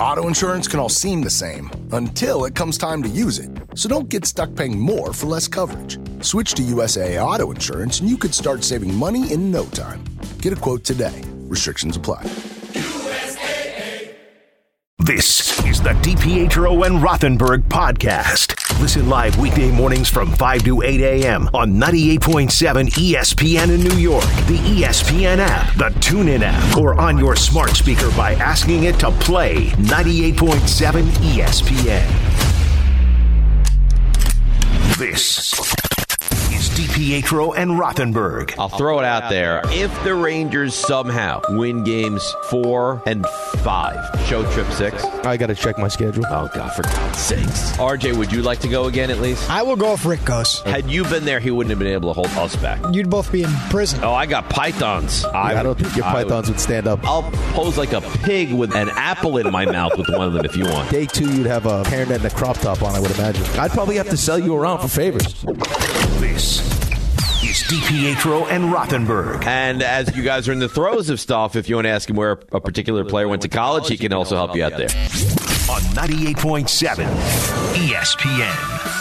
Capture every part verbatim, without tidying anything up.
Auto insurance can all seem the same until it comes time to use it. So don't get stuck paying more for less coverage. Switch to U S A A Auto Insurance and you could start saving money in no time. Get a quote today. Restrictions apply. This is the DiPietro and Rothenberg podcast. Listen live weekday mornings from five to eight a.m. on ninety-eight point seven E S P N in New York, the E S P N app, the TuneIn app, or on your smart speaker by asking it to play ninety-eight point seven E S P N. This is DiPietro and Rothenberg. I'll throw it out there. If the Rangers somehow win games four and five, show trip six. I got to check my schedule. Oh, God, for God's sakes. R J, would you like to go again at least? I will go if Rick goes. Had you been there, he wouldn't have been able to hold us back. You'd both be in prison. Oh, I got pythons. Yeah, I, I don't think your I pythons would, would stand up. I'll pose like a pig with an apple in my mouth with one of them if you want. Day two, you'd have a hairnet and a crop top on, I would imagine. I'd probably have to sell you around for favors. This is DiPietro and Rothenberg. And as you guys are in the throes of stuff, if you want to ask him where a particular player went to college, he can also help you out there. On ninety-eight point seven E S P N.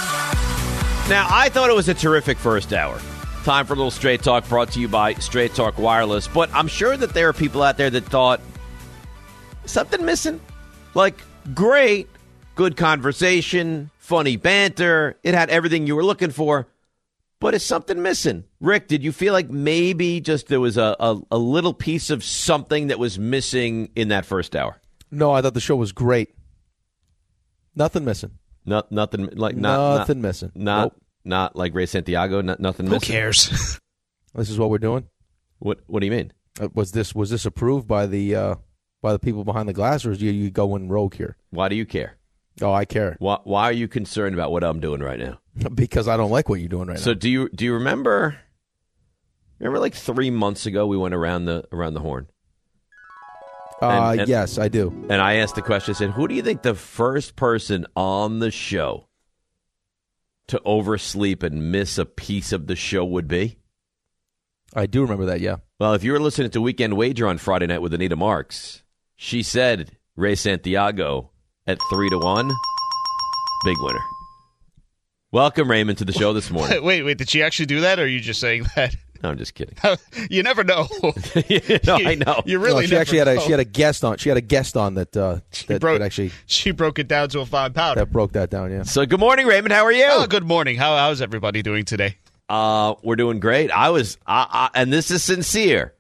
Now, I thought it was a terrific first hour. Time for a little Straight Talk brought to you by Straight Talk Wireless. But I'm sure that there are people out there that thought, something missing? Like, great, good conversation, funny banter. It had everything you were looking for. But is something missing? Rick, did you feel like maybe just there was a, a, a little piece of something that was missing in that first hour? No, I thought the show was great. Nothing missing. Not, nothing like not, Nothing not, missing. Not Nope. not like Ray Santiago. Not, nothing Who missing. cares? This is what we're doing? What What do you mean? Uh, was this was this approved by the uh, by the people behind the glass, or is you, you going rogue here? Why do you care? Oh, I care. Why Why are you concerned about what I'm doing right now? Because I don't like what you're doing right So now. do you do you remember? Remember, like three months ago, we went around the around the horn. Uh, and- and- yes, I do. And I asked the question, I said, who do you think the first person on the show to oversleep and miss a piece of the show would be? I do remember that, yeah. Well, if you were listening to Weekend Wager on Friday night with Anita Marks, she said Ray Santiago at three to one, big winner. Welcome, Raymond, to the show this morning. Wait, wait, did she actually do that, or are you just saying that? No, I'm just kidding. You never know. no, I know. You really no, she never actually had a know. she had a guest on. She had a guest on that uh, that, broke- that actually She broke it down to a fine powder. that broke that down. Yeah. So, good morning, Raymond. How are you? Oh, good morning. How how's everybody doing today? Uh, we're doing great. I was, I, I, and this is sincere,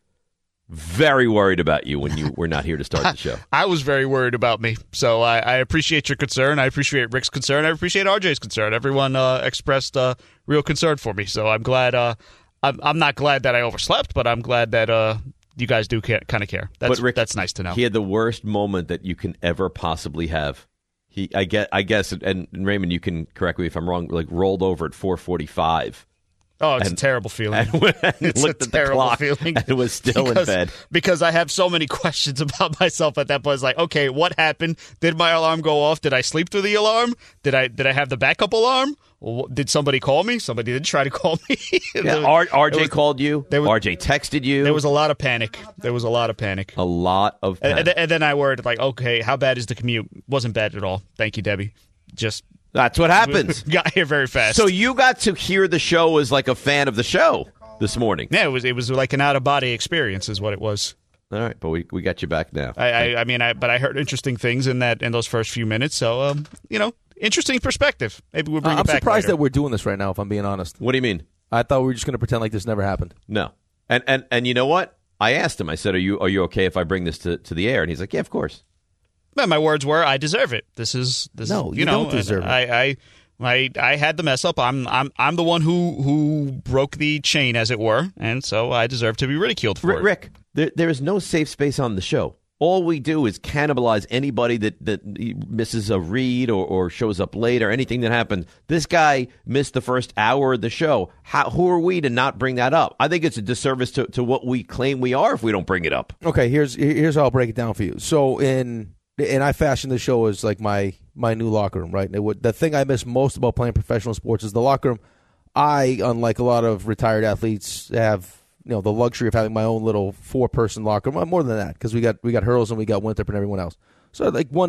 very worried about you when you were not here to start the show. I was very worried about me, so I, I appreciate your concern. I appreciate Rick's concern. I appreciate R J's concern. Everyone uh, expressed uh, real concern for me, so I'm glad. Uh, I'm, I'm not glad that I overslept, but I'm glad that uh, you guys do care, kind of care. That's But Rick, that's nice to know. He had the worst moment that you can ever possibly have. He, I get, I guess, and, and Raymond, you can correct me if I'm wrong. Like rolled over at four forty-five. Oh, it's And- a terrible feeling. And, when- and It's looked a at the terrible clock feeling. and was still because, in bed. Because I have so many questions about myself at that point. It's like, okay, what happened? Did my alarm go off? Did I sleep through the alarm? Did I did I have the backup alarm? Or did somebody call me? Somebody did try to call me. Yeah, R- RJ was- called you. there was- R J texted you. There was a lot of panic. There was a lot of panic. a lot of And, panic. and, and then I worried, like, okay, how bad is the commute? Wasn't bad at all. Thank you, Debbie. Just That's what happens. got here very fast. So you got to hear the show as like a fan of the show this morning. yeah, it was it was like an out of body experience, is what it was. All right, but we we got you back now. I, I, I mean, I but I heard interesting things in that in those first few minutes. So, um, you know, interesting perspective. Maybe we'll bring Uh, it I'm back surprised later. that we're doing this right now. If I'm being honest, What do you mean? I thought we were just going to pretend like this never happened. No. And and and you know what? I asked him. I said, "Are you are you okay if I bring this to, to the air?" And he's like, "Yeah, of course." Well, my words were, "I deserve it." This is this. No, is, you know, don't deserve and I, I I I had the mess up. I'm I'm I'm the one who who broke the chain, as it were, and so I deserve to be ridiculed for R- it. Rick, there, there is no safe space on the show. All we do is cannibalize anybody that, that misses a read or, or shows up late or anything that happened. This guy missed the first hour of the show. How, who are we to not bring that up? I think it's a disservice to, to what we claim we are if we don't bring it up. Okay, here's here's how I'll break it down for you. So in and I fashioned the show as like my my new locker room, right? And it would, the thing I miss most about playing professional sports is the locker room. I, unlike a lot of retired athletes, have you know the luxury of having my own little four person locker room. More than that, because we got we got Hurls and we got Winthrop and everyone else. So like one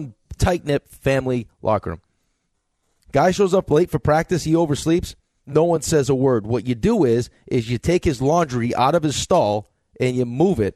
tight-knit family locker room. Guy shows up late for practice. He oversleeps. No one says a word. What you do is, is you take his laundry out of his stall and you move it,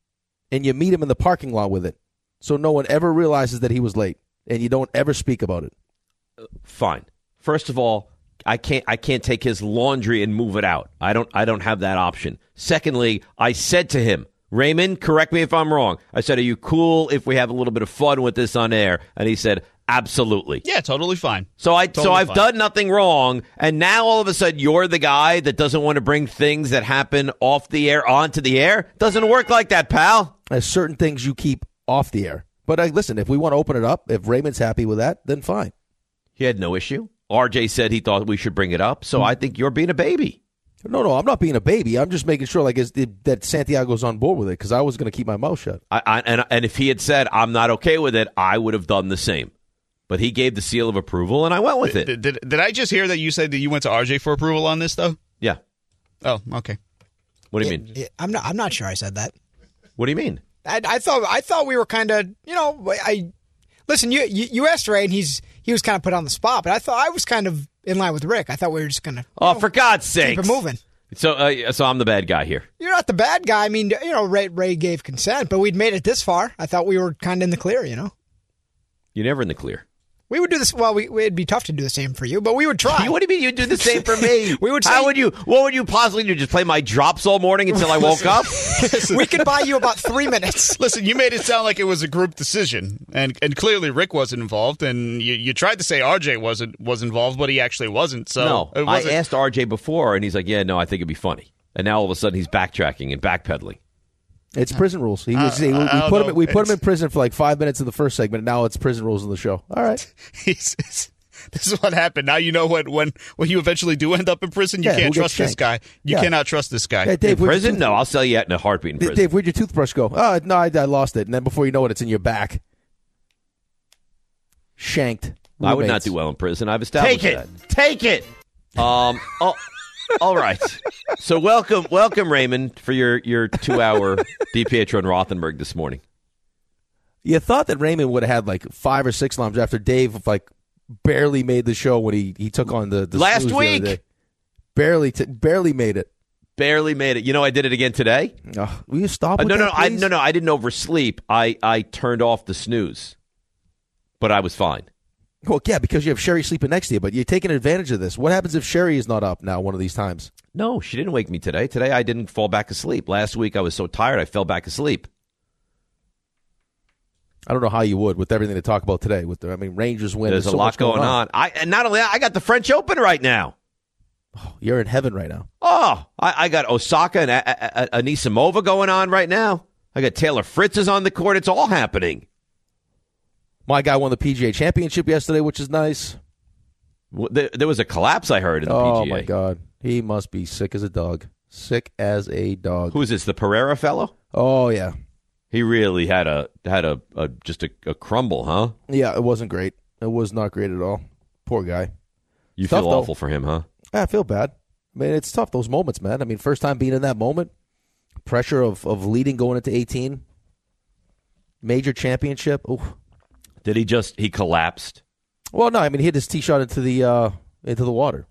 and you meet him in the parking lot with it. So no one ever realizes that he was late, and you don't ever speak about it. Fine. First of all, I can't I can't take his laundry and move it out. I don't I don't have that option. Secondly, I said to him, Raymond, correct me if I'm wrong. I said, are you cool if we have a little bit of fun with this on air? And he said, absolutely. Yeah, totally fine. So I totally so I've fine. done nothing wrong, and now all of a sudden you're the guy that doesn't want to bring things that happen off the air onto the air? Doesn't work like that, pal. There's certain things you keep off the air. But uh, listen, if we want to open it up, if Raymond's happy with that, then fine. He had no issue. R J said he thought we should bring it up, so I think you're being a baby. No, no, I'm not being a baby. I'm just making sure like is, that Santiago's on board with it, because I was going to keep my mouth shut. I, I, and, and if he had said, I'm not okay with it, I would have done the same. But he gave the seal of approval, and I went with it. Did, did, did I just hear that you said that you went to R J for approval on this, though? Yeah. Oh, okay. What do you It- mean? it- I'm not. I'm not sure I said that. What do you mean? I, I thought. I thought we were kind of. You know. I listen. You, you you asked Ray, and he's he was kind of put on the spot. But I thought I was kind of in line with Rick. I thought we were just gonna. Oh, know, for God's sake! keep it moving. So, uh, so I'm the bad guy here. You're not the bad guy. I mean, you know, Ray Ray gave consent, but we'd made it this far. I thought we were kind of in the clear. You know. You're never in the clear. We would do this. Well, we, it'd be tough to do the same for you, but we would try. What do you mean you do the same for me? We would How say- would you? What would you possibly do? Just play my drops all morning until I woke up? We could buy you about three minutes. Listen, you made it sound like it was a group decision, and and clearly Rick wasn't involved, and you, you tried to say R J wasn't was involved, but he actually wasn't. So No, it I wasn't, asked R J before, and he's like, "Yeah, no, I think it'd be funny." And now all of a sudden he's backtracking and backpedaling. It's prison rules. He was, Uh, he, we I don't put him. know. We put him It's- in prison for like five minutes in the first segment. And now it's prison rules in the show. All right. He's, it's- this is what happened. Now you know when when when you eventually do end up in prison, you Yeah, who can't gets trust this shanked? guy. You Yeah. cannot trust this guy. Hey, Dave, In where'd your prison? tooth- No, I'll sell you out in a heartbeat in Dave, prison. Dave, where'd your toothbrush go? Oh, no, I, I lost it. And then before you know it, it's in your back. Shanked. I would not Roommates. do well in prison. I've established Take it. that. Take it. Um. Oh, all right. So welcome, welcome, Raymond, for your your two hour DiPietro and Rothenberg this morning. You thought that Raymond would have had like five or six alarms after Dave like barely made the show when he, he took on the, the Last snooze the other week. day. Barely, t- barely made it. Barely made it. You know, I did it again today. Oh, will you stop? Uh, With no, no, that, I please? no, no. I didn't oversleep. I I turned off the snooze, but I was fine. Well, yeah, because you have Sherry sleeping next to you, but you're taking advantage of this. What happens if Sherry is not up now one of these times? No, she didn't wake me today. Today I didn't fall back asleep. Last week I was so tired I fell back asleep. I don't know how you would with everything to talk about today. With the, I mean, Rangers win. There's a so lot much going, going on. I and not only that, I got the French Open right now. You're in heaven right now. Oh, I, I got Osaka and a- a- a- Anisimova going on right now. I got Taylor Fritz is on the court. It's all happening. My guy won the P G A Championship yesterday, which is nice. W- There, there was a collapse I heard in the Oh, P G A. my God. He must be sick as a dog. Sick as a dog. Who is this? The Pereira fellow? Oh, yeah. He really had a had a, a just a, a crumble, huh? Yeah, it wasn't great. It was not great at all. Poor guy. You Tough, feel though. awful for him, huh? I feel bad. I mean, it's tough, those moments, man. I mean, first time being in that moment, pressure of, of leading going into eighteen, major championship. Ooh. Did he just he collapsed? Well, no, I mean, he hit his tee shot into the uh, into the water.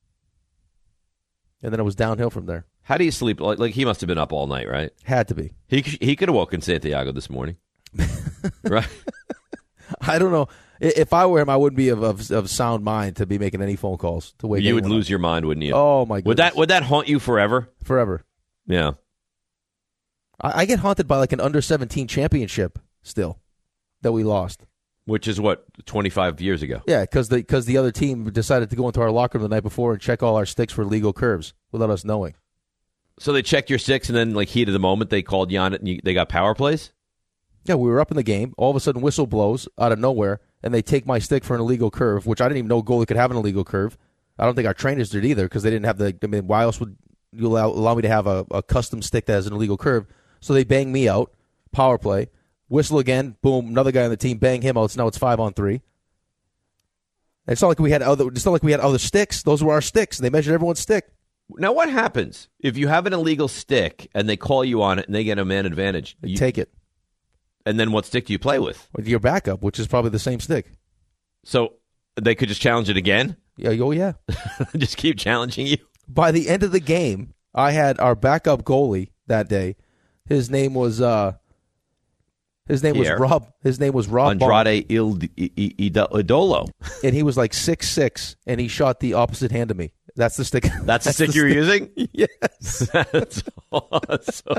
And then it was downhill from there. How do you sleep? Like, like he must have been up all night, right? Had to be. He he could have woken Santiago this morning, right? I don't know. I- If I were him, I wouldn't be of, of, of sound mind to be making any phone calls to wake You would anyone lose up. your mind, wouldn't you? Oh, my goodness. Would that would that haunt you forever? Forever. Yeah. I, I get haunted by like an under seventeen championship still that we lost. Which is what twenty-five years ago. Yeah, because the, cause the other team decided to go into our locker room the night before and check all our sticks for legal curves without us knowing. So they checked your six, and then like heat of the moment, they called you on it, and you, they got power plays. Yeah, we were up in the game. All of a sudden, whistle blows out of nowhere, and they take my stick for an illegal curve, which I didn't even know goalie could have an illegal curve. I don't think our trainers did either because they didn't have the. I mean, why else would you allow, allow me to have a, a custom stick that has an illegal curve? So they bang me out, power play, whistle again, boom, another guy on the team, bang him out. So now it's five on three. It's not like we had other. It's not like we had other sticks. Those were our sticks. They measured everyone's stick. Now, what happens if you have an illegal stick and they call you on it and they get a man advantage? You, Take it. And then what stick do you play with? With your backup, which is probably the same stick. So they could just challenge it again? Yeah, oh yeah. Just keep challenging you? By the end of the game, I had our backup goalie that day. His name was uh, his name Pierre. was Rob. His name was Rob Andrade Idolo. And he was like six six, and he shot the opposite hand of me. That's the stick. That's the stick the you were using? Yes. That's awesome.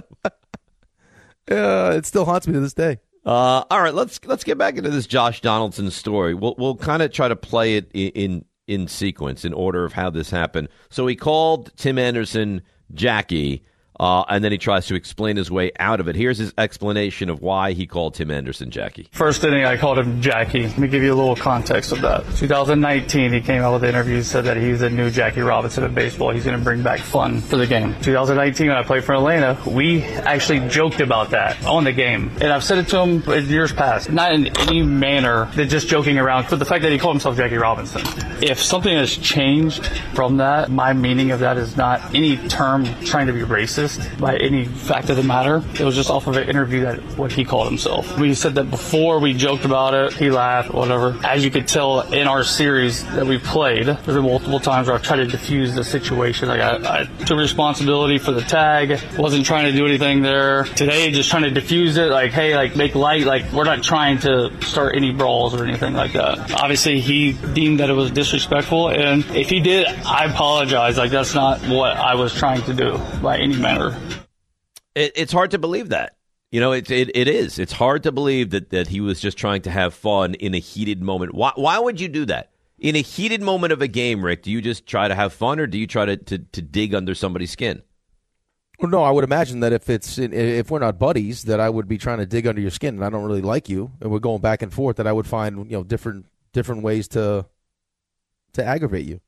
Yeah, it still haunts me to this day. Uh, all right, let's let's get back into this Josh Donaldson story. We'll we'll kind of try to play it in, in in sequence, in order of how this happened. So he called Tim Anderson Jackie, uh, and then he tries to explain his way out of it. Here's his explanation of why he called Tim Anderson Jackie. First inning, I called him Jackie. Let me give you a little context of that. twenty nineteen, he came out with an interview, said that he's the new Jackie Robinson of baseball. He's going to bring back fun for the game. twenty nineteen, when I played for Atlanta, we actually joked about that on the game. And I've said it to him in years past, not in any manner than just joking around, but the fact that he called himself Jackie Robinson. If something has changed from that, my meaning of that is not any term trying to be racist by any fact of the matter. It was just off of an interview that what he called himself. We said that before, we joked about it, he laughed, whatever. As you could tell in our series that we played, there's been multiple times where I've tried to diffuse the situation. Like I, I took responsibility for the tag, wasn't trying to do anything there. Today, just trying to diffuse it, like, hey, like make light, like we're not trying to start any brawls or anything like that. Obviously, he deemed that it was disrespectful, and if he did, I apologize. Like that's not what I was trying to do by any manner. It, it's hard to believe that. You know, it, it it is. It's hard to believe that, that he was just trying to have fun in a heated moment. Why why would you do that? In a heated moment of a game, Rick, do you just try to have fun, or do you try to, to, to dig under somebody's skin? Well, no, I would imagine that if it's if we're not buddies, that I would be trying to dig under your skin, and I don't really like you, and we're going back and forth, that I would find, you know, different different ways to to aggravate you.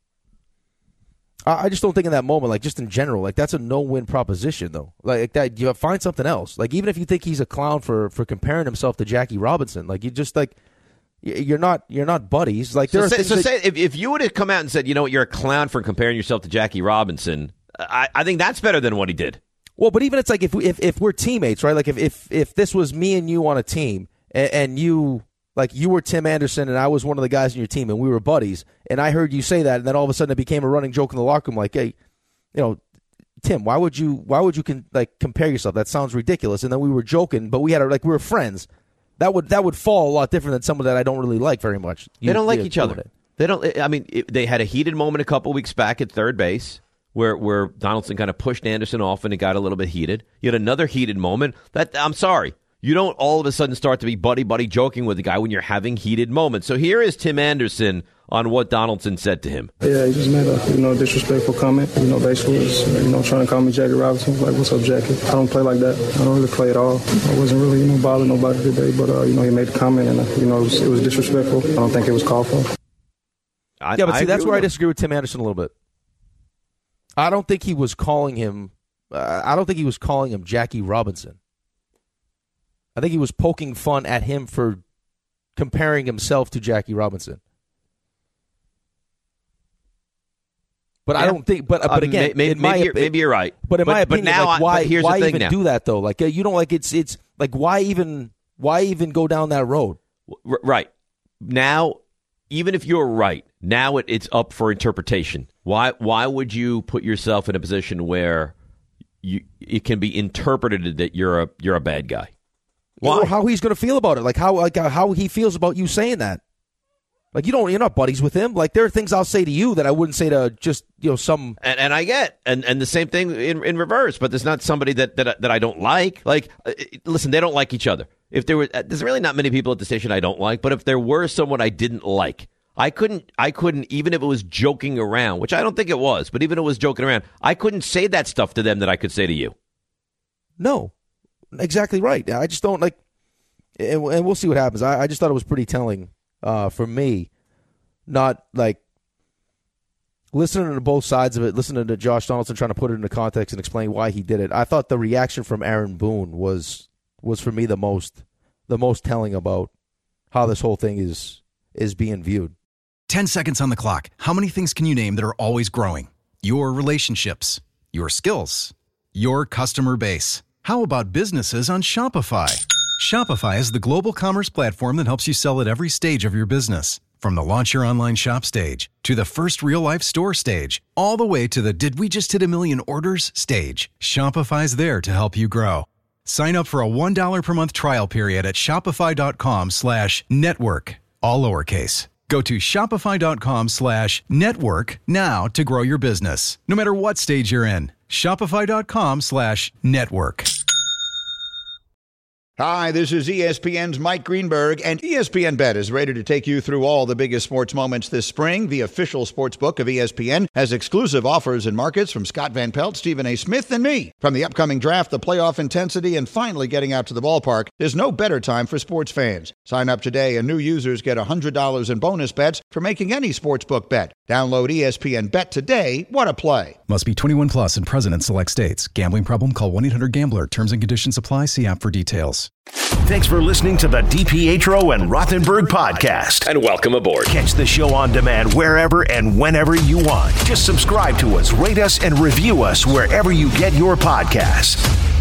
I just don't think in that moment, like just in general, like that's a no-win proposition, though. Like that, you find something else. Like even if you think he's a clown for, for comparing himself to Jackie Robinson, like you just like you're not you're not buddies. Like there so are say, so that, say if if you would have come out and said, you know what, you're a clown for comparing yourself to Jackie Robinson, I, I think that's better than what he did. Well, but even it's like if we, if if we're teammates, right? Like if if if this was me and you on a team, and, and you. Like, you were Tim Anderson, and I was one of the guys in your team, and we were buddies, and I heard you say that, and then all of a sudden it became a running joke in the locker room, like, hey, you know, Tim, why would you, why would you, con- like, compare yourself? That sounds ridiculous. And then we were joking, but we had, a, like, we were friends. That would that would fall a lot different than someone that I don't really like very much. You, they don't like you, each other. It. They don't, I mean, it, they had a heated moment a couple weeks back at third base, where where Donaldson kind of pushed Anderson off, and it got a little bit heated. You had another heated moment. That, I'm sorry. You don't all of a sudden start to be buddy-buddy joking with the guy when you're having heated moments. So here is Tim Anderson on what Donaldson said to him. Yeah, he just made a you know disrespectful comment. You know, basically was you know trying to call me Jackie Robinson. Like, what's up, Jackie? I don't play like that. I don't really play at all. I wasn't really you know bothering nobody today, but uh, you know he made a comment, and uh, you know it was, it was disrespectful. I don't think it was called for. I, yeah, but I see, that's where him. I disagree with Tim Anderson a little bit. I don't think he was calling him. Uh, I don't think he was calling him Jackie Robinson. I think he was poking fun at him for comparing himself to Jackie Robinson. But yeah. I don't think. But but again, uh, maybe, in my, maybe, you're, maybe you're right. But in but, my opinion, but now like, why I, but here's why the thing even now. do that though? Like you don't like it's it's like why even why even go down that road? R- right now, even if you're right, now it, it's up for interpretation. Why why would you put yourself in a position where you it can be interpreted that you're a you're a bad guy? Why? Or how he's going to feel about it, like how like how he feels about you saying that. Like you don't, you're not buddies with him. Like there are things I'll say to you that I wouldn't say to just you know some. And, and I get, and, and the same thing in, in reverse. But there's not somebody that that that I don't like. Like, uh, listen, they don't like each other. If there were, uh, there's really not many people at the station I don't like. But if there were someone I didn't like, I couldn't, I couldn't, even if it was joking around, which I don't think it was, but even if it was joking around, I couldn't say that stuff to them that I could say to you. No, exactly right. I just don't like. And, and we'll see what happens. I, I just thought it was pretty telling uh, for me, not like listening to both sides of it, listening to Josh Donaldson trying to put it into context and explain why he did it. I thought the reaction from Aaron Boone was was for me the most the most telling about how this whole thing is is being viewed. Ten seconds on the clock. How many things can you name that are always growing? Your relationships, your skills, your customer base. How about businesses on Shopify? Shopify is the global commerce platform that helps you sell at every stage of your business. From the launch your online shop stage, to the first real-life store stage, all the way to the did we just hit a million orders stage. Shopify's there to help you grow. Sign up for a one dollar per month trial period at shopify.com slash network, all lowercase. Go to shopify.com slash network now to grow your business, no matter what stage you're in. Shopify.com slash network. Hi, this is E S P N's Mike Greenberg, and E S P N Bet is ready to take you through all the biggest sports moments this spring. The official sports book of E S P N has exclusive offers and markets from Scott Van Pelt, Stephen A. Smith, and me. From the upcoming draft, the playoff intensity, and finally getting out to the ballpark, there's no better time for sports fans. Sign up today, and new users get one hundred dollars in bonus bets for making any sportsbook bet. Download E S P N Bet today. What a play. Must be twenty-one plus and present in select states. Gambling problem? Call one eight hundred gambler. Terms and conditions apply. See app for details. Thanks for listening to the DiPietro and Rothenberg podcast. And welcome aboard. Catch the show on demand wherever and whenever you want. Just subscribe to us, rate us, and review us wherever you get your podcasts.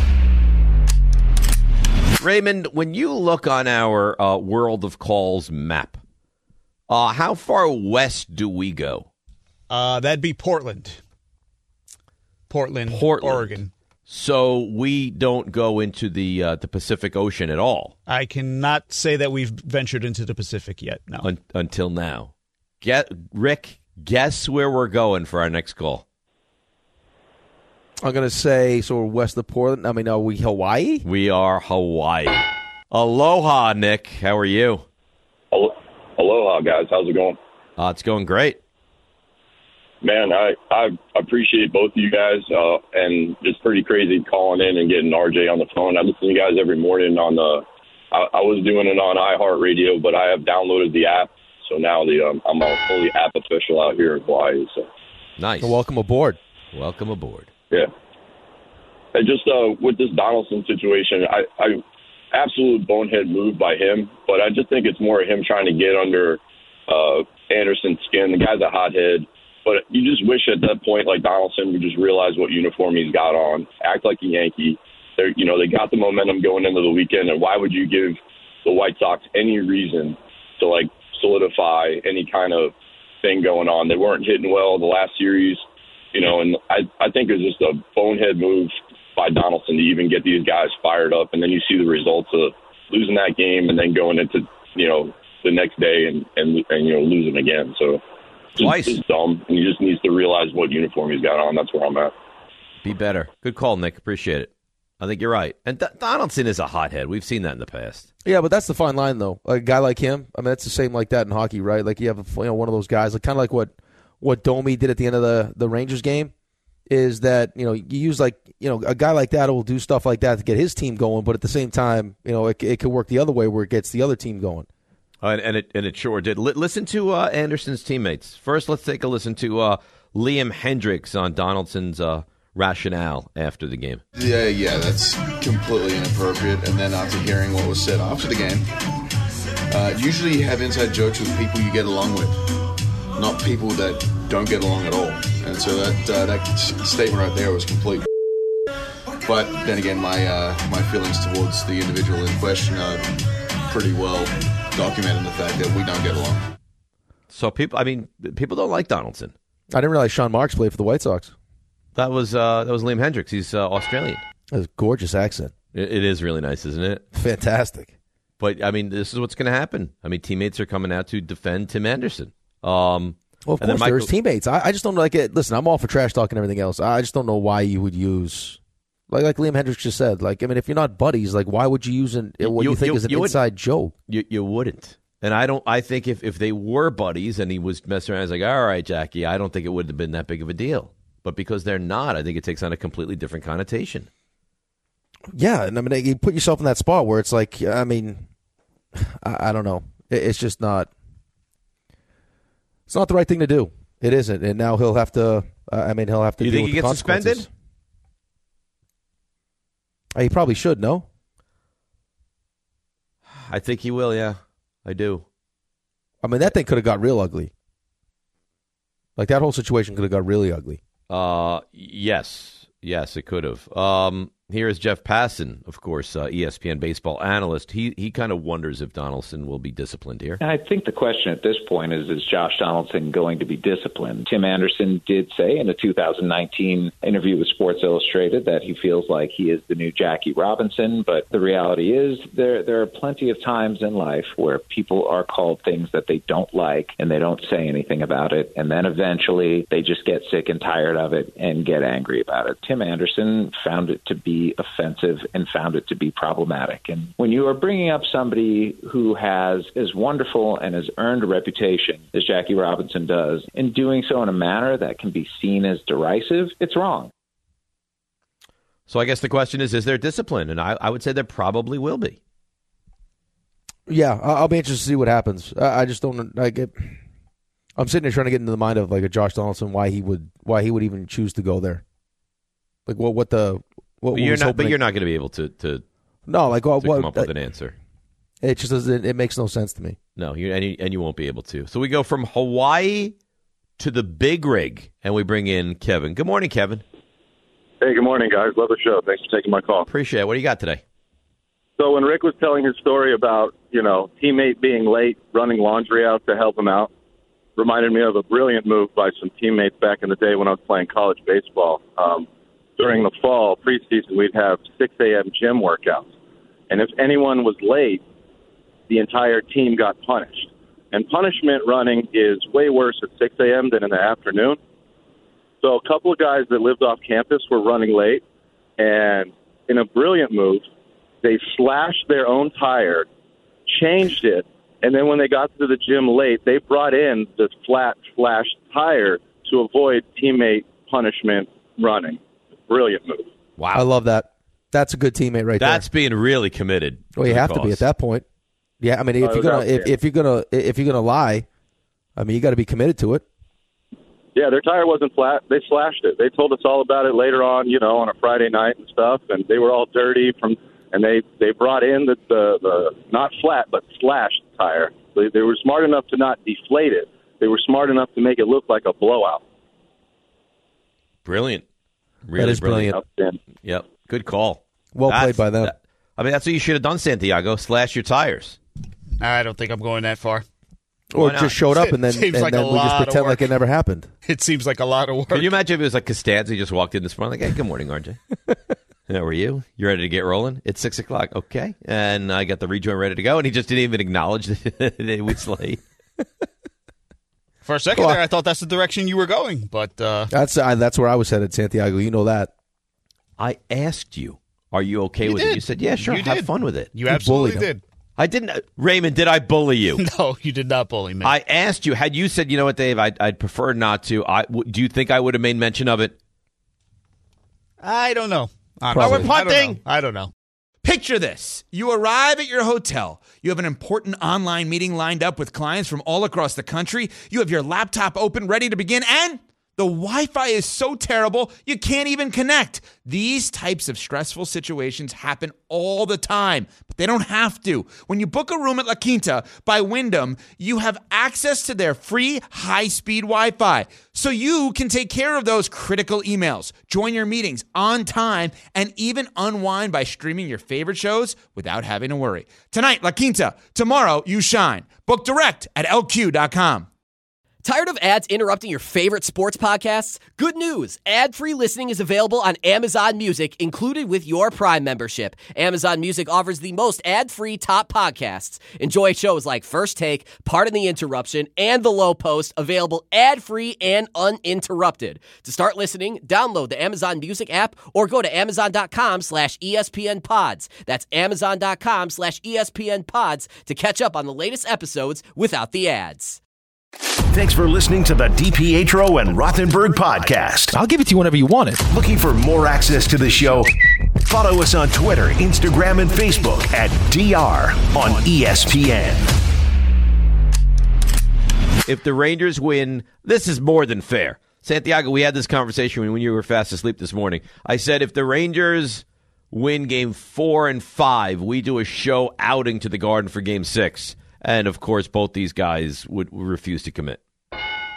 Raymond, when you look on our uh, World of Calls map, uh, how far west do we go? Uh, that'd be Portland. Portland, Portland, Oregon. So we don't go into the uh, the Pacific Ocean at all. I cannot say that we've ventured into the Pacific yet. No, Un- until now. Get Rick. Guess where we're going for our next call. I'm gonna say so. We're west of Portland. I mean, are we Hawaii? We are Hawaii. Aloha, Nick. How are you? Aloha, guys. How's it going? Uh, it's going great. Man, I, I appreciate both of you guys, uh, and it's pretty crazy calling in and getting R J on the phone. I listen to you guys every morning on the. I, I was doing it on iHeartRadio, but I have downloaded the app, so now the um, I'm a fully app official out here in Hawaii. So nice. So welcome aboard. Welcome aboard. Yeah. And just uh, with this Donaldson situation, I, I absolute bonehead move by him, but I just think it's more of him trying to get under uh, Anderson's skin. The guy's a hothead. But you just wish at that point, like Donaldson, would just realize what uniform he's got on, act like a Yankee. They're, you know, they got the momentum going into the weekend, and why would you give the White Sox any reason to, like, solidify any kind of thing going on? They weren't hitting well the last series, you know, and I, I think it was just a bonehead move by Donaldson to even get these guys fired up, and then you see the results of losing that game and then going into, you know, the next day and, and, and you know, losing again. So. Twice. It's dumb, and he just needs to realize what uniform he's got on. That's where I'm at. Be better. Good call, Nick. Appreciate it. I think you're right. And D- Donaldson is a hothead. We've seen that in the past. Yeah, but that's the fine line, though. A guy like him, I mean, that's the same like that in hockey, right? Like you have you know, one of those guys, like kind of like what what Domi did at the end of the, the Rangers game, is that, you know, you use like, you know, a guy like that will do stuff like that to get his team going, but at the same time, you know, it, it could work the other way where it gets the other team going. Uh, and, and it and it sure did. L- listen to uh, Anderson's teammates. First, let's take a listen to uh, Liam Hendriks on Donaldson's uh, rationale after the game. Yeah, yeah, that's completely inappropriate. And then after hearing what was said after the game, uh, usually you have inside jokes with people you get along with, not people that don't get along at all. And so that uh, that statement right there was complete. But then again, my uh, my feelings towards the individual in question are pretty well documenting the fact that we don't get along. So people, I mean, people don't like Donaldson. I didn't realize Sean Marks played for the White Sox. That was uh, that was Liam Hendriks. He's uh, Australian. That's a gorgeous accent. It, it is really nice, isn't it? Fantastic. But I mean, this is what's going to happen. I mean, teammates are coming out to defend Tim Anderson. Um, well, of course, Michael, there's teammates. I, I just don't like it. Listen, I'm all for trash talk and everything else. I just don't know why you would use. Like like Liam Hendriks just said, like I mean, if you're not buddies, like why would you use an, what you, you think you, is an inside joke? You you wouldn't. And I don't. I think if, if they were buddies and he was messing around, I was like, all right, Jackie, I don't think it would have been that big of a deal. But because they're not, I think it takes on a completely different connotation. Yeah, and I mean, you put yourself in that spot where it's like, I mean, I, I don't know. It, it's just not. It's not the right thing to do. It isn't, and now he'll have to. Uh, I mean, he'll have to. You deal think with he the gets suspended? He probably should, no? I think he will, yeah. I do. I mean, that thing could have got real ugly. Like, that whole situation could have got really ugly. Uh, yes. Yes, it could have. Um, Here is Jeff Passan, of course, uh, E S P N baseball analyst. He he kind of wonders if Donaldson will be disciplined here. I think the question at this point is, is Josh Donaldson going to be disciplined? Tim Anderson did say in a two thousand nineteen interview with Sports Illustrated that he feels like he is the new Jackie Robinson, but the reality is there there are plenty of times in life where people are called things that they don't like and they don't say anything about it, and then eventually they just get sick and tired of it and get angry about it. Tim Anderson found it to be offensive and found it to be problematic. And when you are bringing up somebody who has as wonderful and has earned a reputation as Jackie Robinson does, and doing so in a manner that can be seen as derisive, it's wrong. So I guess the question is, is there discipline? And I, I would say there probably will be. Yeah, I'll be interested to see what happens. I just don't like it. I'm sitting there trying to get into the mind of like a Josh Donaldson, why he would why he would even choose to go there. Like what what the what but you're not but hoping- you're not going to be able to to no like what, to what come up uh, with an answer. It just doesn't. It makes no sense to me. No, you and you, and you won't be able to. So we go from Hawaii to the big rig, and we bring in Kevin. Good morning, Kevin. Hey, good morning, guys. Love the show. Thanks for taking my call. Appreciate it. What do you got today? So when Rick was telling his story about, you know, teammate being late, running laundry out to help him out, reminded me of a brilliant move by some teammates back in the day when I was playing college baseball. Um, during the fall, preseason, we'd have six a.m. gym workouts. And if anyone was late, the entire team got punished. And punishment running is way worse at six a.m. than in the afternoon. So a couple of guys that lived off campus were running late, and in a brilliant move, they slashed their own tire, changed it, and then when they got to the gym late, they brought in the flat, slashed tire to avoid teammate punishment running. Brilliant move. Wow. I love that. That's a good teammate right there. That's being really committed. Well, you to have the to be cause. at that point. Yeah, I mean, if Oh, you're gonna that- if, yeah. if you're gonna if you're gonna lie, I mean, you got to be committed to it. Yeah, their tire wasn't flat. They slashed it. They told us all about it later on, you know, on a Friday night and stuff, and they were all dirty from. And they, they brought in the, the, the not flat but slashed tire. They, they were smart enough to not deflate it. They were smart enough to make it look like a blowout. Brilliant. Really That is brilliant. Outstanding. Yep. Good call. Well That's- played by them. that- I mean, that's what you should have done, Santiago. Slash your tires. I don't think I'm going that far. Or Why not? just showed up and then, Seems and like then a we just lot of pretend like work. it never happened. It seems like a lot of work. Can you imagine if it was like Costanza? He just walked in this morning like, hey, good morning, R J. How are you? You ready to get rolling? It's six o'clock. Okay. And I got the rejoin ready to go. And he just didn't even acknowledge that it was late. For a second Well, there, I thought that's the direction you were going, but uh, That's uh, that's where I was headed, Santiago. You know that. I asked you, are you okay You with did. it? You said, yeah, sure. You have did. fun with it. you absolutely bullied him. did. I didn't. Raymond, did I bully you? No, you did not bully me. I asked you, had you said, you know what, Dave, I'd, I'd prefer not to. I, w- do you think I would have made mention of it? I don't know. Probably. Honestly. We're I don't punting. know. I don't know. Picture this. You arrive at your hotel. You have an important online meeting lined up with clients from all across the country. You have your laptop open, ready to begin, and the Wi-Fi is so terrible, you can't even connect. These types of stressful situations happen all the time, but they don't have to. When you book a room at La Quinta by Wyndham, you have access to their free high-speed Wi-Fi, so you can take care of those critical emails, join your meetings on time, and even unwind by streaming your favorite shows without having to worry. Tonight, La Quinta. Tomorrow, you shine. Book direct at L Q dot com. Tired of ads interrupting your favorite sports podcasts? Good news. Ad-free listening is available on Amazon Music, included with your Prime membership. Amazon Music offers the most ad-free top podcasts. Enjoy shows like First Take, Pardon the Interruption, and The Low Post, available ad-free and uninterrupted. To start listening, download the Amazon Music app or go to amazon.com slash ESPN pods. That's amazon.com slash ESPN pods to catch up on the latest episodes without the ads. Thanks for listening to the DiPietro and Rothenberg podcast. I'll give it to you whenever you want it. Looking for more access to the show? Follow us on Twitter, Instagram, and Facebook at D R on E S P N. If the Rangers win, this is more than fair. Santiago, we had this conversation when you were fast asleep this morning. I said if the Rangers win game four and five, we do a show outing to the Garden for game six. And, of course, both these guys would refuse to commit.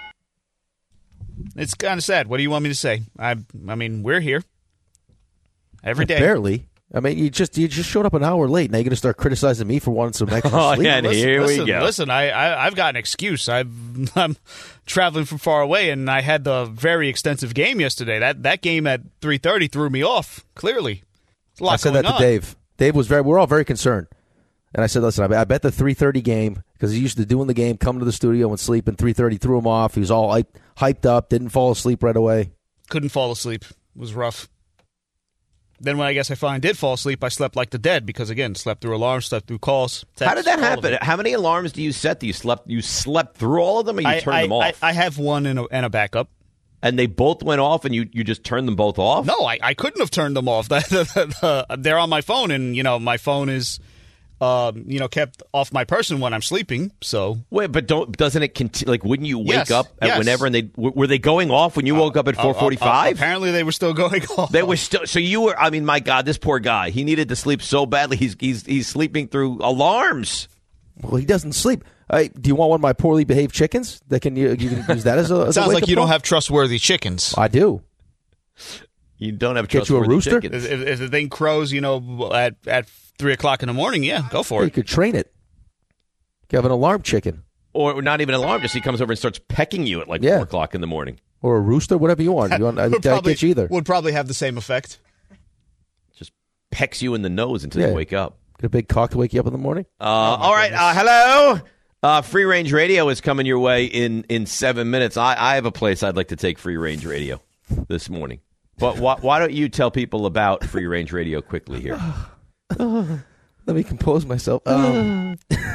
It's kind of sad. What do you want me to say? I I mean, we're here. every day. Barely. I mean, you just you just showed up an hour late. Now you're going to start criticizing me for wanting some extra Oh, sleep. yeah, and Listen, here listen, we go. Listen, I, I, I've got an excuse. I've, I'm traveling from far away, and I had the very extensive game yesterday. That that game at three thirty threw me off, clearly. There's a lot I said going that to on. Dave. Dave was very. We're all very concerned, and I said, "Listen, I bet- I bet the three thirty game because he used to doing the game, come to the studio and sleep, and three thirty threw him off. He was all hyped, hyped up, didn't fall asleep right away. Couldn't fall asleep. It was rough. Then when I guess I finally did fall asleep, I slept like the dead because, again, slept through alarms, slept through calls. Texts, How did that all of happen? it. How many alarms do you set? Do you slept? You slept through all of them, or you I, turned I, them off? I, I have one and a, and a backup. And they both went off, and you, you just turned them both off? No, I, I couldn't have turned them off. They're on my phone, and you know my phone is, um, you know, kept off my person when I'm sleeping. So Wait, but don't doesn't it continue? Like, wouldn't you wake Yes, up at yes. whenever? And they w- were they going off when you woke up at uh, four forty-five? uh, apparently they were still going off. They were still. So you were. I mean, my God, this poor guy. He needed to sleep so badly. He's he's he's sleeping through alarms. Well, he doesn't sleep. Uh, do you want one of my poorly behaved chickens? That can you, you can use that as a. As Sounds a like wake-up you don't call? have trustworthy chickens. I do. You don't have Get you a trustworthy rooster? chickens. If, if the thing crows, you know, at at three o'clock in the morning, yeah, go for You it. could train it. You have an alarm chicken Or not even an alarm. Just he comes over and starts pecking you at like Yeah. four o'clock in the morning. or a rooster, whatever you want. You want I Would didn't probably, get you either. would probably have the same effect. Just pecks you in the nose until Yeah. you wake up. Get a big cock to wake you up in the morning. Uh, all right. Uh, hello. Uh, free range radio is coming your way in, in seven minutes. I, I have a place I'd like to take free range radio this morning. But why, why don't you tell people about free range radio quickly here? Let me compose myself. Um,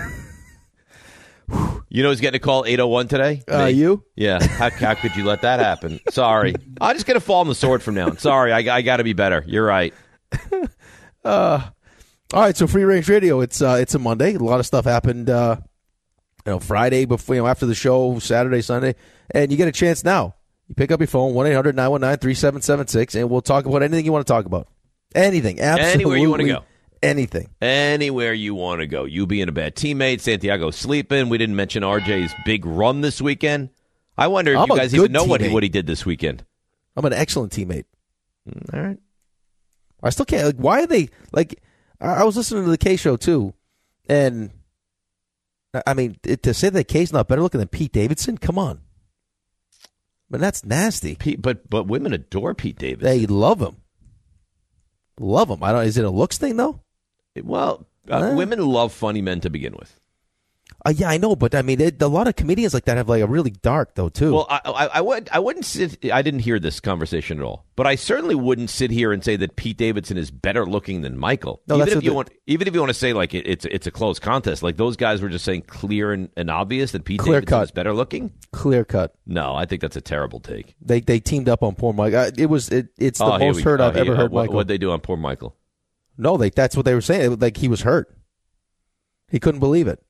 You know who's getting a call eight oh one today? uh, Me. you? Yeah. How, how could you let that happen? Sorry. I'm just going to fall on the sword from now on. Sorry. I, I got to be better. You're right. Uh, all right, so free range radio. It's uh, it's a Monday. A lot of stuff happened. Uh, you know, Friday before, you know, after the show, Saturday, Sunday, and you get a chance now. You pick up your phone, one eight hundred nine one nine three seven seven six, and we'll talk about anything you want to talk about. Anything, absolutely, Anywhere you want to go. anything. Anywhere you want to go. You being a bad teammate, Santiago sleeping. We didn't mention R J's big run this weekend. I wonder if I'm you a guys good even know what he, teammate. what he did this weekend. I'm an excellent teammate. All right. I still can't. Like, why are they like? I, I was listening to the K show too, and I- I mean it, to say that K's not better looking than Pete Davidson. Come on, but that's nasty. Pete, but but women adore Pete Davidson. They love him. Love him. I don't. Is it a looks thing though? Well, uh, Eh. women love funny men to begin with. Uh, yeah, I know, but I mean, it, a lot of comedians like that have like a really dark though too. Well, I, I, I would I wouldn't sit. I didn't hear this conversation at all, but I certainly wouldn't sit here and say that Pete Davidson is better looking than Michael. No, even that's if what you the- want, even if you want to say like it, it's it's a close contest, like those guys were just saying clear and, and obvious that Pete Clear Davidson cut. is better looking. Clear cut. No, I think that's a terrible take. They they teamed up on poor Mike. Uh, it was it, it's the Oh, here most we- hurt oh, I've here- ever uh, heard what, Michael. What'd they do on poor Michael? No, they that's what they were saying. It was like he was hurt. He couldn't believe it.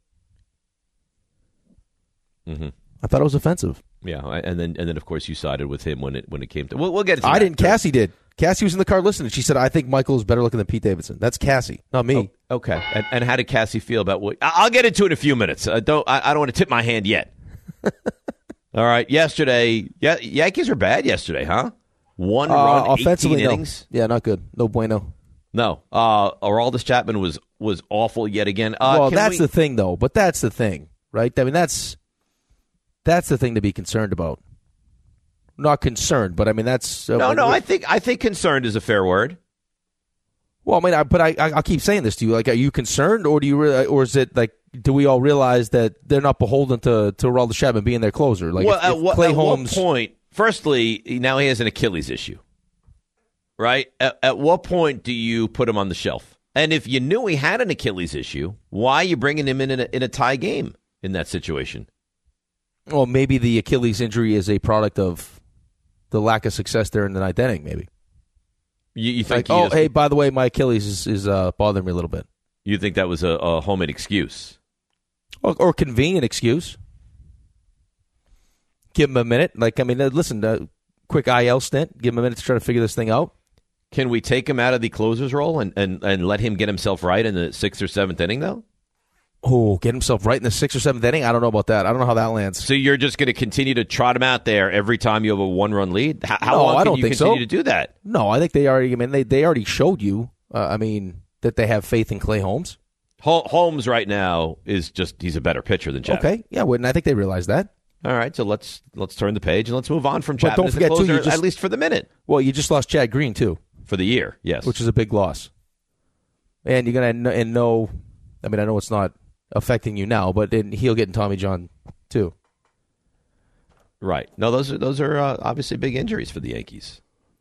Mm-hmm. I thought it was offensive. Yeah, I- and then and then of course you sided with him when it when it came to. We'll, we'll get. To I that. didn't. Cassie did. Cassie was in the car listening. She said, "I think Michael is better looking than Pete Davidson." That's Cassie, not me. Oh, okay, and, and how did Cassie feel about what? I- I'll get into it in a few minutes. I don't. I, I don't want to tip my hand yet. All right. Yesterday, yeah, Yankees are bad yesterday, huh? One Uh, run, offensively, eighteen no. innings. Yeah, not good. No bueno. No. Uh, Aroldis Chapman was was awful yet again. Uh, well, can that's we- the thing, though. But that's the thing, right? I mean, that's that's the thing to be concerned about. Not concerned, but I mean, that's uh, No, no. what- I think I think concerned is a fair word. Well, I mean, I, but I, I, I'll keep saying this to you. Like, are you concerned, or do you, re- or is it like, do we all realize that they're not beholden to to Aroldis Chapman being their closer? Like, well, if, at, if what, Clay at Holmes, what point? Firstly, now he has an Achilles issue, right? At, at what point do you put him on the shelf? And if you knew he had an Achilles issue, why are you bringing him in in a, in a tie game in that situation? well, maybe the Achilles injury is a product of the lack of success there in the ninth inning. Maybe. You, you Like, think? he oh, is- hey, by the way, my Achilles is, is uh, bothering me a little bit, you think that was a, a homemade excuse? or, or convenient excuse. Give him a minute. Like, I mean, uh, listen, uh, quick I L stint. Give him a minute to try to figure this thing out. Can we take him out of the closer's role and, and, and let him get himself right in the sixth or seventh inning, though? Oh, get himself right in the sixth or seventh inning? I don't know about that. I don't know how that lands. So you're just going to continue to trot him out there every time you have a one-run lead? How, how no, long I can don't you think continue so. to do that? No, I think they already. I mean, they they already showed you. Uh, I mean, that they have faith in Clay Holmes. Hol- Holmes right now is just he's a better pitcher than Chapman. Okay, yeah, well, and I think they realize that. All right, so let's let's turn the page and let's move on from Chapman. But don't as a forget too, closer, you just, at least for the minute. Well, you just lost Chad Green too for the year, yes, which is a big loss. And you're gonna and no, I mean, I know it's not affecting you now, but then he'll get in Tommy John too. Right. No, those are those are uh, obviously big injuries for the Yankees.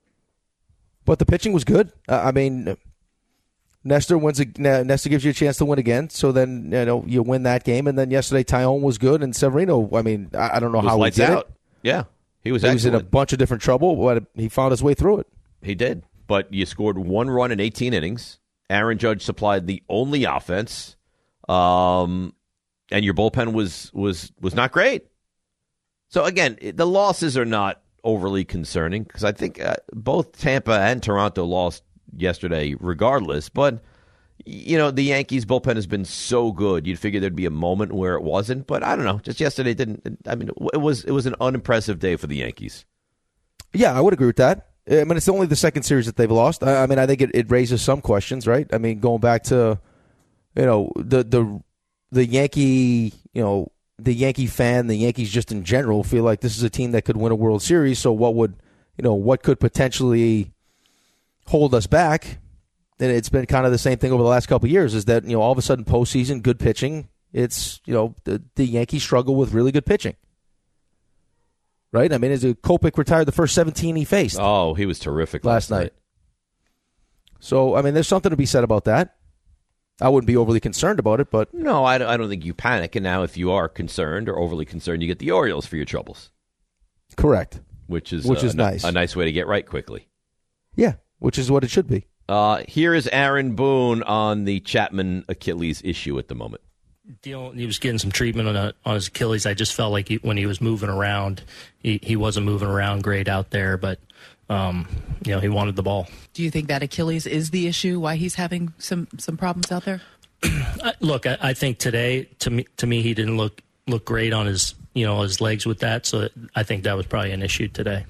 But the pitching was good. Uh, I mean, Nestor wins. A, Nestor gives you a chance to win again. So then you know you win that game, and then yesterday Tyone was good, and Severino. I mean, I, I don't know was how lights he did out. it. Yeah, he was. He was in a excellent. bunch of different trouble, but he found his way through it. He did. But you scored one run in eighteen innings. Aaron Judge supplied the only offense, um, and your bullpen was was was not great. So again, the losses are not overly concerning because I think uh, both Tampa and Toronto lost yesterday regardless. But, you know, the Yankees bullpen has been so good. You'd figure there'd be a moment where it wasn't. But I don't know. Just yesterday didn't. I mean, it was it was an unimpressive day for the Yankees. Yeah, I would agree with that. I mean, it's only the second series that they've lost. I, I mean, I think it, it raises some questions, right? I mean, going back to, you know, the the the Yankee, you know, the Yankee fan, the Yankees just in general feel like this is a team that could win a World Series. So what would, you know, what could potentially hold us back? And it's been kind of the same thing over the last couple of years is that, you know, all of a sudden postseason, good pitching. It's, you know, the, the Yankees struggle with really good pitching. Right? I mean, as a Kopech retired the first seventeen he faced. Oh, he was terrific last, last night. night. So, I mean, there's something to be said about that. I wouldn't be overly concerned about it, but... No, I don't, I don't think you panic. And now if you are concerned or overly concerned, you get the Orioles for your troubles. Correct. Which is, which uh, is a, nice. A nice way to get right quickly. Yeah, which is what it should be. Uh, here is Aaron Boone on the Chapman Achilles issue at the moment. Dealing, he was getting some treatment on, a, on his Achilles. I just felt like he, when he was moving around, he, he wasn't moving around great out there, but um, you know, he wanted the ball. Do you think that Achilles is the issue? Why he's having some, some problems out there? I, look, I, I think today, to me, to me, he didn't look look great on his you know his legs with that. So I think that was probably an issue today.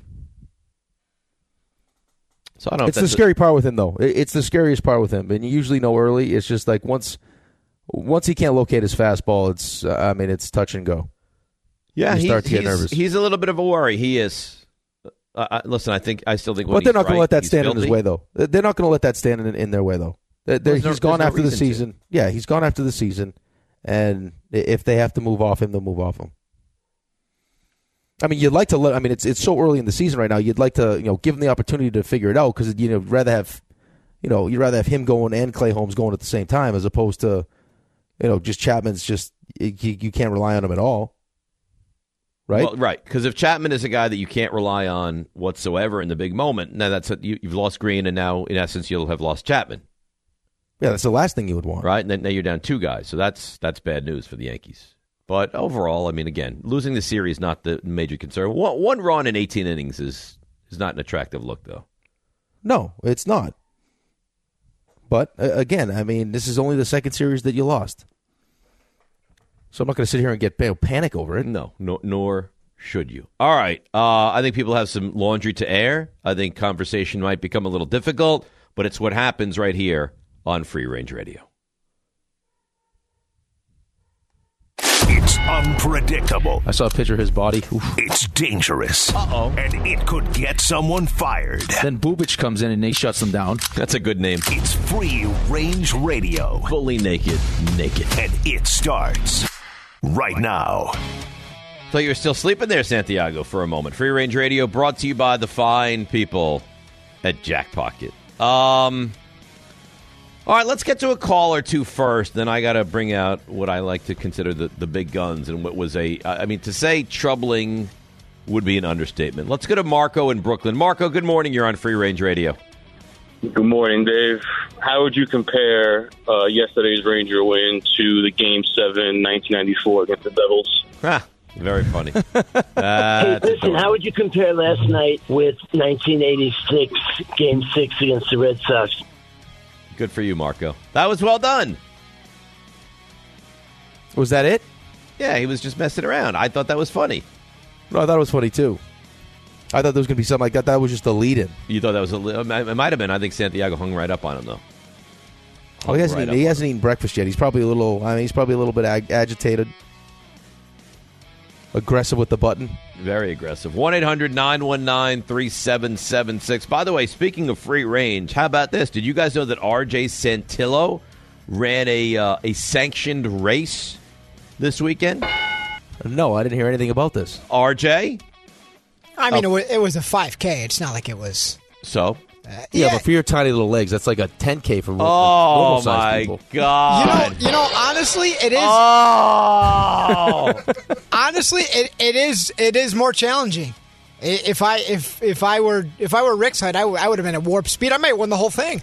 So I don't know it's if the that's scary a- part with him, though. It's the scariest part with him, and you usually know early. It's just like once, once he can't locate his fastball, it's. Uh, I mean, it's touch and go. Yeah, you he- start to get he's, nervous. he's a little bit of a worry. He is. Uh, I- listen, I think I still think. when But they're he's not going to right, let that he's stand in his filthy. way, though. They're not going to let that stand in, in their way, though. They're, they're, There's no- he's gone there's no after the reason to. season. Yeah, he's gone after the season, and if they have to move off him, they'll move off him. I mean, you'd like to let. I mean, it's it's so early in the season right now. You'd like to, you know, give him the opportunity to figure it out because you know, rather have, you know, you'd rather have him going and Clay Holmes going at the same time as opposed to, you know, just Chapman's just you, you can't rely on him at all. Right, Well, right. Because if Chapman is a guy that you can't rely on whatsoever in the big moment, now that's a, you, you've lost Green, and now in essence you'll have lost Chapman. Yeah, that's the last thing you would want. Right, and then now you're down two guys, so that's that's bad news for the Yankees. But overall, I mean, again, losing the series not the major concern. One, one run in eighteen innings is is not an attractive look, though. No, it's not. But uh, again, I mean, this is only the second series that you lost. So I'm not going to sit here and get you know, panic over it. No, no, nor should you. All right. Uh, I think people have some laundry to air. I think conversation might become a little difficult, but it's what happens right here on Free Range Radio. It's unpredictable. I saw a picture of his body. Oof. It's dangerous. Uh-oh. And it could get someone fired. Then Bubic comes in and he shuts them down. That's a good name. It's Free Range Radio. Fully naked. Naked. And it starts right now. Thought you were still sleeping there, Santiago, for a moment. Free Range Radio brought to you by the fine people at Jackpocket. Um, all right, let's get to a call or two first. Then I got to bring out what I like to consider the, the big guns and what was a, I mean, to say troubling would be an understatement. Let's go to Marco in Brooklyn. Marco, good morning. You're on Free Range Radio. Good morning, Dave. How would you compare uh, yesterday's Ranger win to the Game seven nineteen ninety-four against the Devils? Ah, very funny. Hey, That's listen, adorable. how would you compare last night with nineteen eighty-six Game six against the Red Sox? Good for you, Marco. That was well done. Was that it? Yeah, he was just messing around. I thought that was funny. No, I thought it was funny, too. I thought there was going to be something like that. That was just a lead-in. You thought that was a li- it might have been. I think Santiago hung right up on him, though. Oh, he hasn't, right eaten, he hasn't eaten breakfast yet. He's probably a little, I mean, he's probably a little bit ag- agitated. Aggressive with the button. Very aggressive. one eight hundred nine one nine three seven seven six. By the way, speaking of free range, how about this? Did you guys know that R J Santillo ran a uh, a sanctioned race this weekend? No, I didn't hear anything about this. R J? I mean, Oh. it, was, it was a five K. It's not like it was. So? Uh, Yeah, but for your tiny little legs, that's like a ten K for Oh, normal-sized my people. God. You know, you know, honestly, it is. Oh. honestly, it, it is. It is more challenging. I- If I if if I were if I were Rick's height, I, w- I would have been at warp speed. I might have won the whole thing.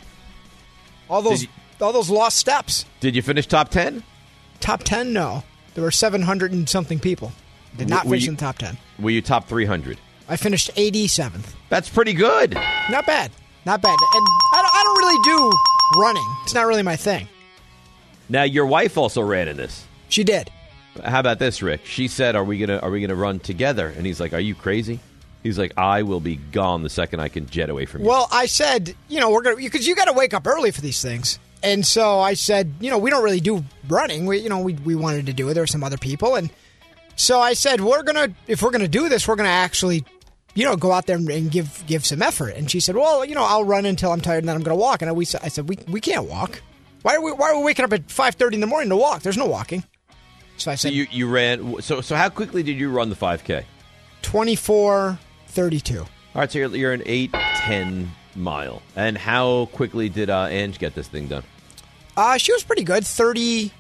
All those Did all those lost steps. Did you finish top ten? Top ten? No, there were seven hundred and something people. Did not Were finish you- in the top ten. Were you top three hundred? I finished eighty-seventh. That's pretty good. Not bad. Not bad. And I don't, I don't really do running. It's not really my thing. Now, your wife also ran in this. She did. How about this, Rick? She said, "Are we gonna Are we gonna run together?" And he's like, "Are you crazy?" He's like, "I will be gone the second I can jet away from you." Well, I said, you know, we're gonna because you got to wake up early for these things, and so I said, you know, we don't really do running. We, you know, we we wanted to do it. There were some other people, and so I said, we're gonna if we're gonna do this, we're gonna actually, you know, go out there and give give some effort. And she said, well, you know, I'll run until I'm tired, and then I'm gonna walk. And I, we I said, we we can't walk. Why are we Why are we waking up at five thirty in the morning to walk? There's no walking. So I So said, you you ran. So so how quickly did you run the five K? twenty-four thirty-two. All right, so you're, you're an eight ten mile. And how quickly did uh, Ange get this thing done? Uh, she was pretty good. thirty,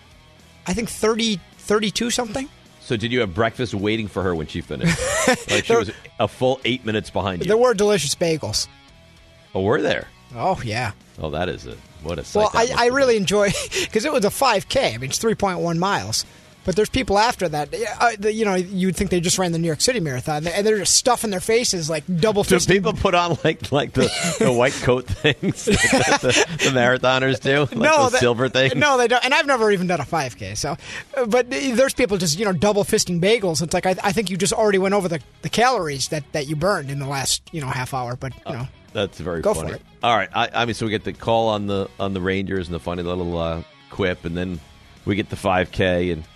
I think thirty, thirty-two something. So did you have breakfast waiting for her when she finished? Like she was a full eight minutes behind you. There were delicious bagels. Oh, were there? Oh, yeah. Oh, that is a what a sight. Well, that I, must I have really enjoy because it was a five K. I mean, it's three point one miles. But there's people after that. Uh, the, you know, you'd think they just ran the New York City Marathon, and they're just stuffing their faces like double Do fisted. people put on like like the, the white coat things that the, the marathoners do? Like no, the they- silver thing? No, they don't. And I've never even done a five K. So, uh, but there's people just you know double fisting bagels. It's like I, I think you just already went over the, the calories that, that you burned in the last you know half hour. But you know, That's very Go funny. for it. All right, I, I mean, so we get the call on the on the Rangers and the funny little uh, quip, and then we get the five K, and,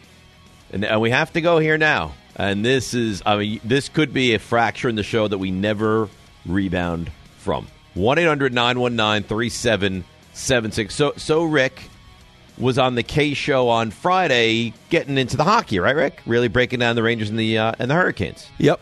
and and we have to go here now. And this is, I mean, this could be a fracture in the show that we never rebound from. one eight hundred nine one nine three seven seven six. So, so Rick was on the K show on Friday, getting into the hockey, right, Rick? Really breaking down the Rangers and the uh, and the Hurricanes. Yep.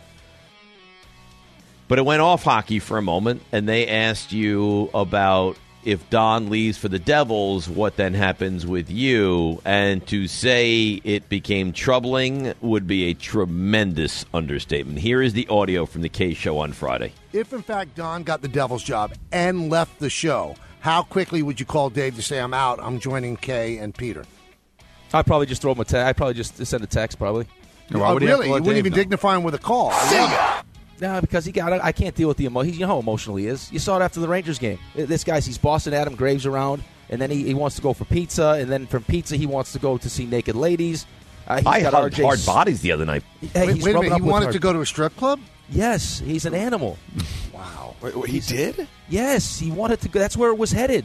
But it went off hockey for a moment, and they asked you about if Don leaves for the Devils, what then happens with you? And to say it became troubling would be a tremendous understatement. Here is the audio from the K show on Friday. If, in fact, Don got the Devils job and left the show, how quickly would you call Dave to say, I'm out, I'm joining Kay and Peter? I'd probably just throw him a text. I'd probably just send a text, probably. Oh, really? You wouldn't even dignify him with a call? No, because he got. I can't deal with the emotion. You know how emotional he is. You saw it after the Rangers game. This guy's he's bossing Adam Graves around, and then he, he wants to go for pizza, and then from pizza he wants to go to see naked ladies. Uh, he's I got hugged R J's hard bodies the other night. Hey, wait, he's wait a rubbing minute. up He with wanted hard- to go to a strip club? Yes, he's an animal. Wow. Wait, he did? Yes, he wanted to go. That's where it was headed.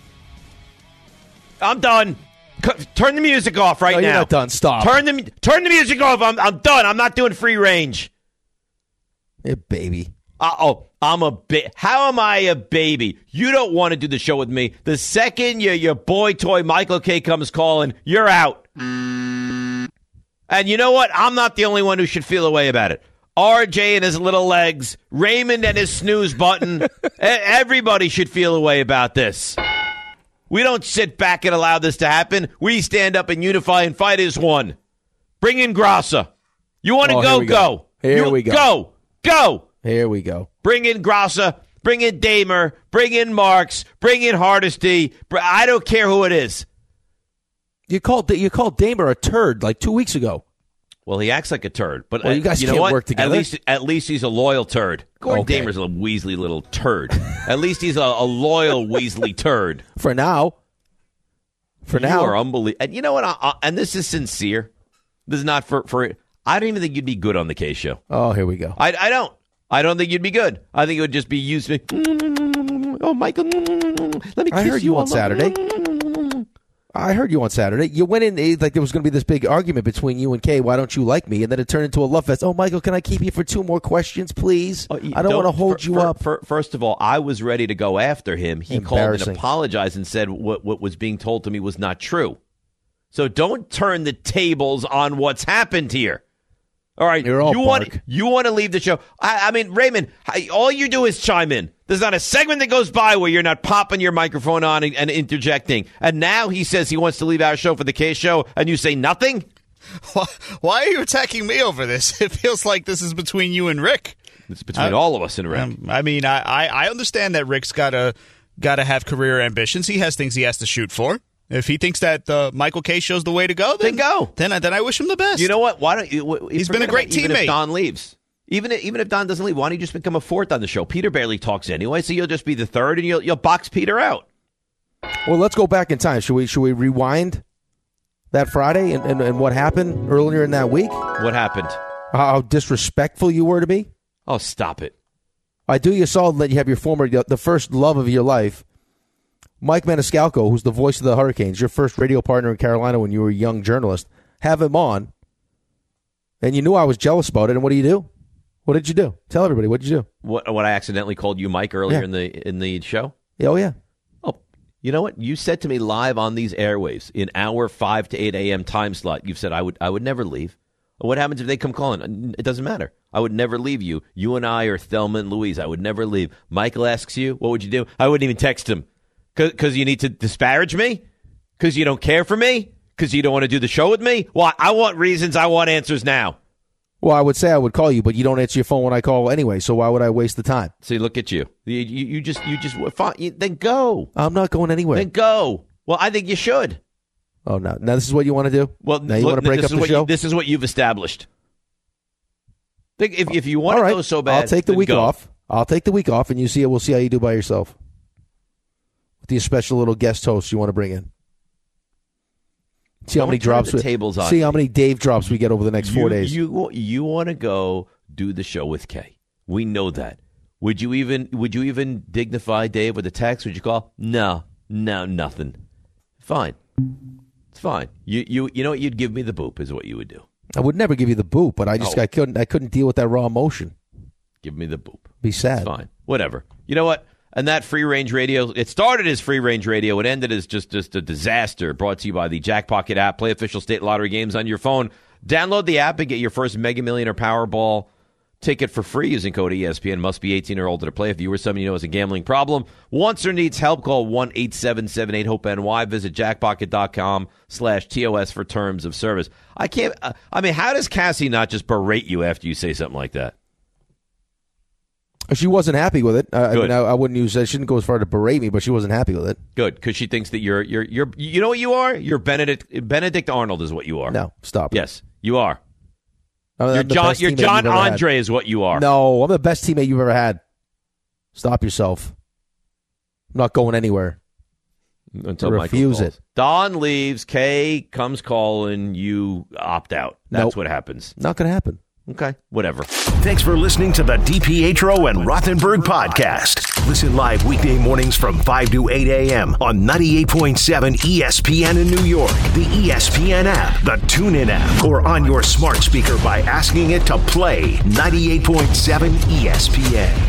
I'm done. C- turn the music off right No, now. you're not done. Stop. Turn the turn the music off. I'm I'm done. I'm not doing free range. Hey, baby. Uh, oh, I'm a ba- How am I a baby? You don't want to do the show with me. The second your your boy toy Michael K comes calling, you're out. And you know what? I'm not the only one who should feel a way about it. R J and his little legs, Raymond and his snooze button. E- Everybody should feel a way about this. We don't sit back and allow this to happen. We stand up and unify and fight as one. Bring in Grassa. You want to Oh, go, here we go. go. Here You- we go. Go. Go. Here we go. Bring in Grassa. Bring in Damer. Bring in Marks. Bring in Hardesty. Br- I don't care who it is. You called you called Damer a turd like two weeks ago. Well, he acts like a turd, but Well, you guys you know can't what? work together. At least, at least he's a loyal turd. Gordon Okay. Damer's a Weasley little turd. At least he's a, a loyal Weasley turd. For now. For you now. are unbelievable. And you know what? I, I, and this is sincere. This is not for, for. I don't even think you'd be good on the K show. Oh, here we go. I, I don't. I don't think you'd be good. I think it would just be used. Oh, Michael, let me kiss I heard you on Saturday. I heard you on Saturday. You went in eh, like there was going to be this big argument between you and Kay. Why don't you like me? And then it turned into a love fest. Oh, Michael, can I keep you for two more questions, please? Oh, you I don't, want to hold for, you for, up. For, first of all, I was ready to go after him. He called and Embarrassing. apologized and said what, what was being told to me was not true. So don't turn the tables on what's happened here. All right, You're all you want bark. you want to leave the show. I, I mean, Raymond, I, all you do is chime in. There's not a segment that goes by where you're not popping your microphone on and, and interjecting. And now he says he wants to leave our show for the K show, and you say nothing? Why, why are you attacking me over this? It feels like this is between you and Rick. It's between I, all of us and Rick. Um, I mean, I, I, I understand that Rick's got to got to have career ambitions. He has things he has to shoot for. If he thinks that the Michael K show's the way to go, then, then go. Then, I- then I wish him the best. You know what? Why don't you? He's been a great about, even teammate. If Don leaves, even if, even if Don doesn't leave, why don't you just become a fourth on the show? Peter barely talks anyway, so you'll just be the third, and you'll you'll box Peter out. Well, let's go back in time. Should we? Should we rewind that Friday and, and, and what happened earlier in that week? What happened? How disrespectful you were to me. Oh, stop it! I do you a solid that you have your former, the first love of your life, Mike Maniscalco, who's the voice of the Hurricanes, your first radio partner in Carolina when you were a young journalist, have him on, and you knew I was jealous about it, and what do you do? What did you do? Tell everybody, what did you do? What what I accidentally called you Mike earlier Yeah. in the in the show? Oh, yeah. Oh, you know what? You said to me live on these airwaves in our five to eight a.m. time slot, you've said, I would I would never leave. What happens if they come calling? It doesn't matter. I would never leave you. You and I are Thelma and Louise. I would never leave. Michael asks you, what would you do? I wouldn't even text him. Because you need to disparage me? Because you don't care for me? Because you don't want to do the show with me? Well, I want reasons. I want answers now. Well, I would say I would call you, but you don't answer your phone when I call anyway, so why would I waste the time? See, look at you. You, you, you just, you just, fine, you, then go. I'm not going anywhere. Then go. Well, I think you should. Oh, no. Now this is what you want to do? Well, now you look, want to break this up is the what show? You, this is what you've established. Think if, if you want All to right. go so bad, I'll take the then week go. off. I'll take the week off, and you see it. We'll see how you do by yourself. With the special little guest host you want to bring in. See how Don't many turn drops. the we, tables on see me. how many Dave drops we get over the next four you, days. You you want to go do the show with Kay? We know that. Would you even would you even dignify Dave with a text? Would you call? No, no, nothing. Fine, it's fine. You you you know what? You'd give me the boop is what you would do. I would never give you the boot, but I just Oh. I couldn't I couldn't deal with that raw emotion. Give me the boop. Be sad. It's fine. Whatever. You know what? And that free range radio, it started as free range radio. It ended as just, just a disaster. Brought to you by the Jackpocket app. Play official state lottery games on your phone. Download the app and get your first Mega Million or Powerball ticket for free using code E S P N. Must be eighteen or older to play. If you or someone you know has a gambling problem, wants or needs help, call one eight seven seven eight hope N Y. Visit jackpocket.com slash TOS for terms of service. I can't, uh, I mean, how does Cassie not just berate you after you say something like that? She wasn't happy with it. Uh, I Good. mean, I, I wouldn't use. I shouldn't go as far to berate me, but she wasn't happy with it. Good, because she thinks that you're you're you're you know what you are? You're Benedict Benedict Arnold is what you are. No, stop. Yes, you are. I'm You're the John best you're teammate John you've ever had. Andre is what you are. No, I'm the best teammate you've ever had. Stop yourself. I'm not going anywhere. Until I Michael refuse calls. it. Don leaves, Kay comes calling, you opt out. That's Nope. what happens. Not going to happen. Okay, whatever. Thanks for listening to the DiPietro and Rothenberg podcast. Listen live weekday mornings from five to eight a.m. on ninety-eight point seven E S P N in New York, the E S P N app, the TuneIn app, or on your smart speaker by asking it to play ninety-eight point seven E S P N.